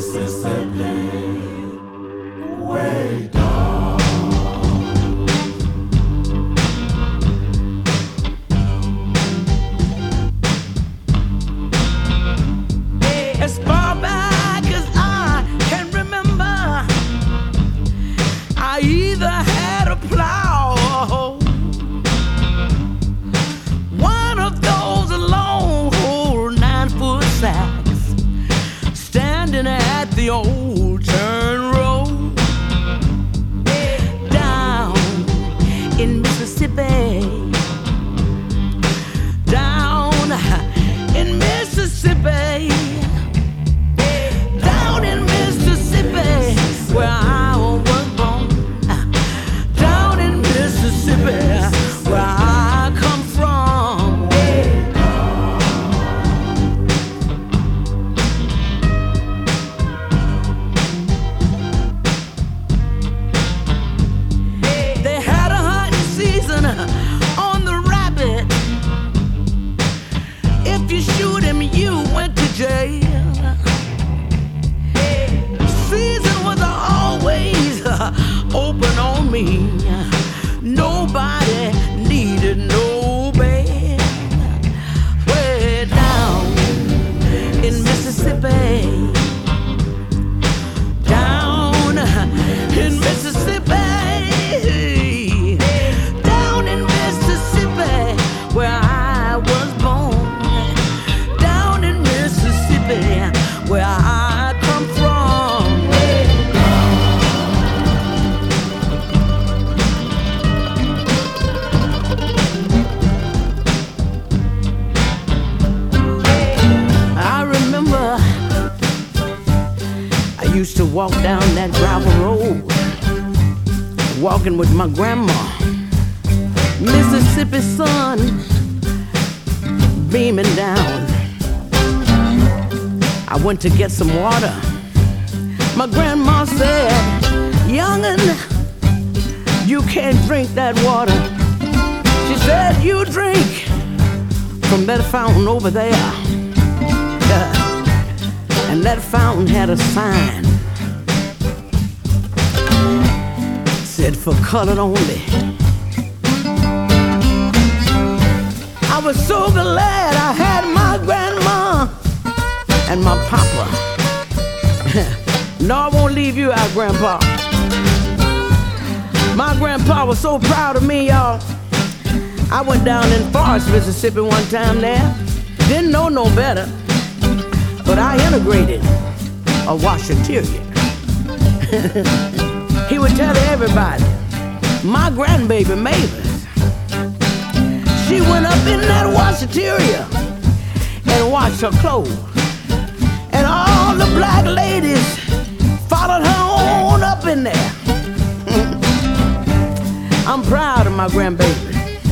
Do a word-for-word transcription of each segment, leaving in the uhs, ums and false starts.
Walk down that gravel road, walking with my grandma. Mississippi sun beaming down. I went to get some water. My grandma said, "Young'un, you can't drink that water." She said, "You drink from that fountain over there." And that fountain had a sign. Said for colored only. I was so glad I had my grandma and my papa. No, I won't leave you out, Grandpa. My grandpa was so proud of me, y'all. I went down in Forest, Mississippi one time there. Didn't know no better, but I integrated a washateria. He would tell everybody, my grandbaby Mavis, she went up in that washateria and washed her clothes. And all the black ladies followed her on up in there. I'm proud of my grandbaby.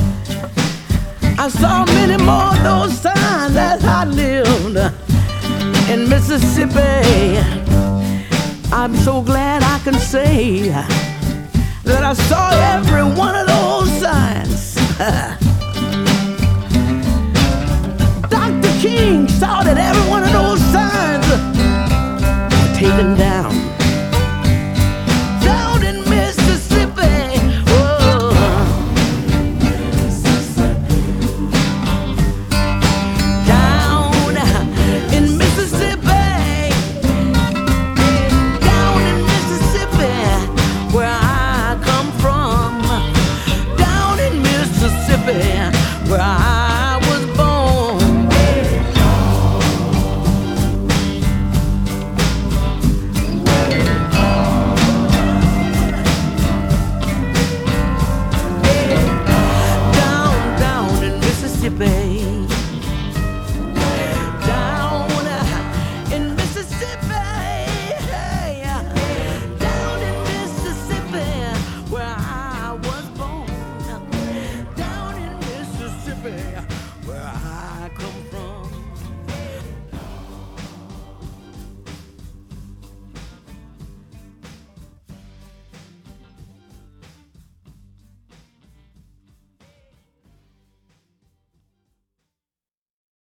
I saw many more of those signs as I lived in Mississippi. I'm so glad I can say that I saw every one of those signs. Doctor King saw that every one of those